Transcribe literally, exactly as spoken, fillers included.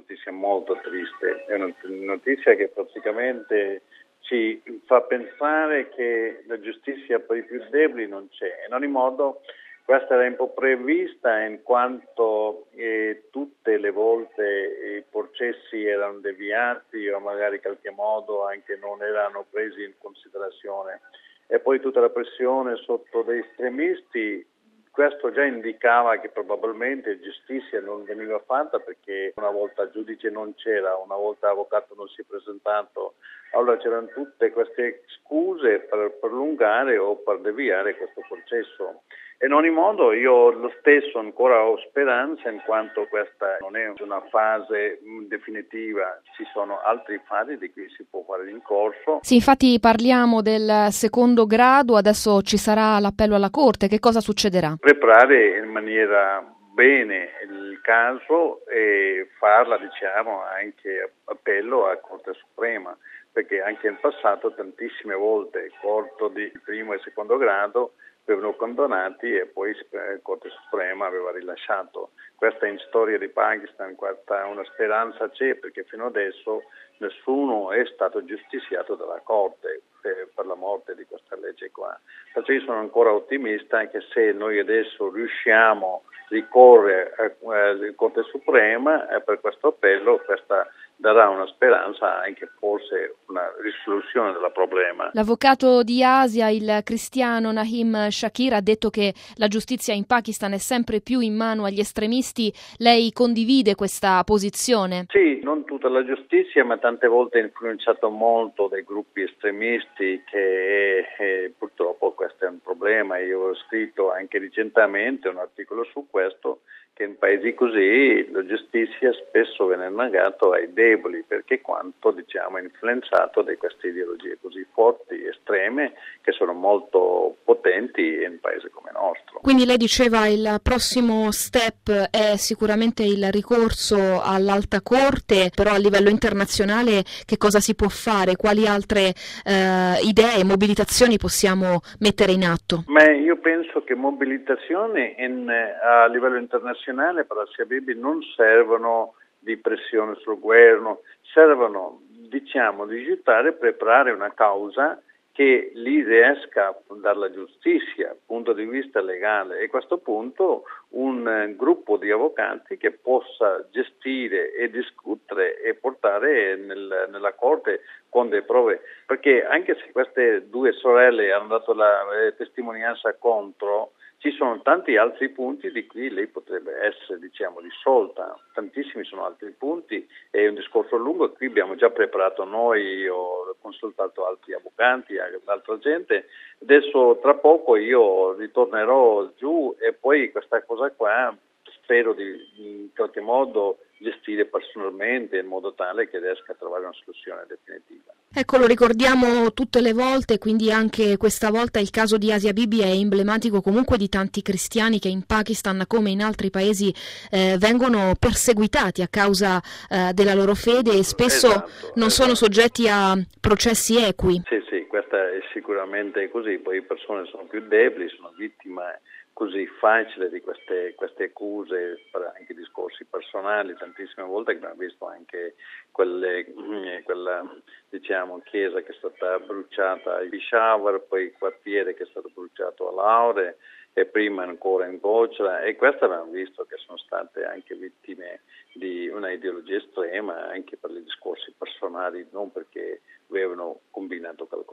notizia molto triste, è una notizia che praticamente ci fa pensare che la giustizia per i più deboli non c'è. In ogni modo questa era un po' prevista in quanto eh, tutte le volte i processi erano deviati o magari in qualche modo anche non erano presi in considerazione. E poi tutta la pressione sotto dei estremisti, questo già indicava che probabilmente giustizia non veniva fatta perché una volta il giudice non c'era, una volta l'avvocato non si è presentato, allora c'erano tutte queste scuse per prolungare o per deviare questo processo. In ogni modo io lo stesso ancora ho speranza in quanto questa non è una fase definitiva, ci sono altri fasi di cui si può fare rincorso. Sì, infatti parliamo del secondo grado, adesso ci sarà l'appello alla Corte, che cosa succederà? Preparare in maniera bene il caso e farla diciamo anche appello alla Corte Suprema, perché anche in passato tantissime volte il corto di primo e secondo grado avevano condannati e poi la Corte Suprema aveva rilasciato. Questa in storia di Pakistan, questa una speranza c'è perché fino adesso nessuno è stato giustiziato dalla Corte per, per la morte di questa legge qua. Perciò io sono ancora ottimista anche se noi adesso riusciamo a ricorrere alla Corte Suprema e per questo appello questa darà una speranza anche forse una risoluzione del problema. L'avvocato di Asia, il cristiano Nahim Shakir, ha detto che la giustizia in Pakistan è sempre più in mano agli estremisti. Lei condivide questa posizione? Sì, non tutta la giustizia, ma tante volte è influenzato molto dai gruppi estremisti che eh, purtroppo questo è un problema. Io ho scritto anche recentemente un articolo su questo, che in paesi così la giustizia spesso viene negata ai deboli, perché quanto diciamo è influenzato da queste ideologie così forti, estreme, che sono molto potenti in un paese come il nostro. Quindi lei diceva il prossimo step è sicuramente il ricorso all'Alta Corte, però a livello internazionale che cosa si può fare? Quali altre eh, idee, mobilitazioni possiamo mettere in atto? Ma io penso che mobilitazioni in, a livello internazionale per Asia Bibi non servono di pressione sul governo, servono diciamo di aiutare a preparare una causa che li riesca a dare la giustizia dal punto di vista legale e a questo punto un uh, gruppo di avvocati che possa gestire e discutere e portare nel, nella corte con delle prove, perché anche se queste due sorelle hanno dato la eh, testimonianza contro, ci sono tanti altri punti di cui lei potrebbe essere, diciamo, risolta. Tantissimi sono altri punti, è un discorso lungo, qui abbiamo già preparato noi, ho consultato altri avvocati, altra gente. Adesso tra poco io ritornerò giù e poi questa cosa qua spero di in qualche modo gestire personalmente in modo tale che riesca a trovare una soluzione definitiva. Ecco, lo ricordiamo tutte le volte, quindi anche questa volta il caso di Asia Bibi è emblematico comunque di tanti cristiani che in Pakistan come in altri paesi eh, vengono perseguitati a causa eh, della loro fede e spesso esatto, non esatto. sono soggetti a processi equi. Sì, sì, questa è sicuramente così, poi le persone sono più deboli, sono vittime così facile di queste, queste accuse per anche discorsi personali, tantissime volte che abbiamo visto anche quelle, quella diciamo chiesa che è stata bruciata a Peshawar, poi il quartiere che è stato bruciato a Lahore e prima ancora in Gojra e questo abbiamo visto che sono state anche vittime di una ideologia estrema anche per i discorsi personali, non perché avevano combinato qualcosa.